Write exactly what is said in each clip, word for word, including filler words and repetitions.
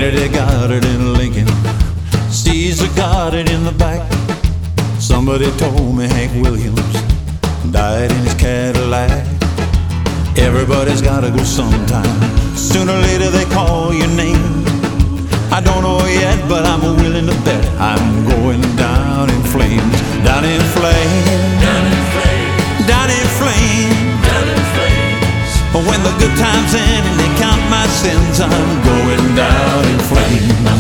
Kennedy got it in Lincoln, Caesar got it in the back. Somebody told me Hank Williams died in his Cadillac. Everybody's gotta go sometime. Sooner or later they call your name. I don't know yet, but I'm willing to bet I'm going down in flames. Down in flames. Down in flames. Down in flames. Down in flames. When the good times end and they count my sins, I'm going down in flames.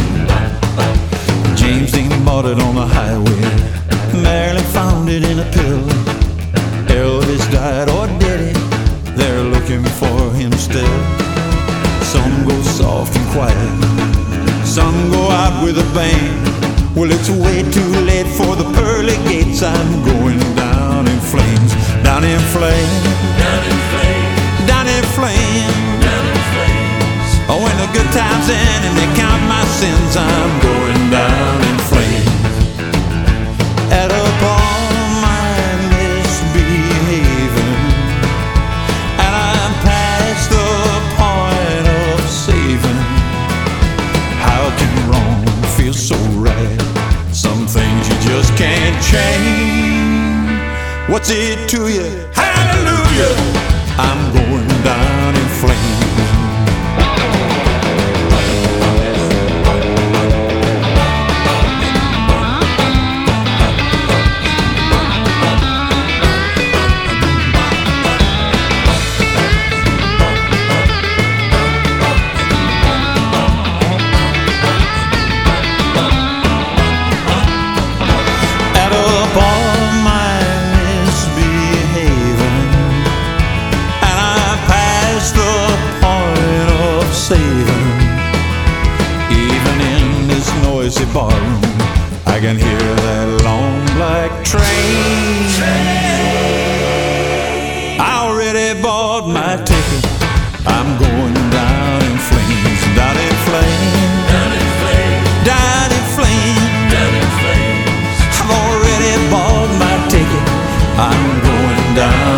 James Dean bought it on the highway. Marilyn found it in a pill. Elvis died, or did he? They're looking for him still. Some go soft and quiet, some go out with a bang. Well, it's way too late for the pearly gates. I'm going down in flames. Down in flames. Down in flames. Down in flames. Down in flames. Oh, when the good times end and they count my sins, I'm going down in flames. At a bar, my misbehaving, and I'm past the point of saving. How can wrong feel so right? Some things you just can't change. What's it to you? Hallelujah! I'm going down in flames. Saving. Even in this noisy barroom, I can hear that long black train. I already bought my ticket. I'm going down in flames. Down in flames. Down in flames. Down in flames. Down in flames. I've already bought my ticket. I'm going down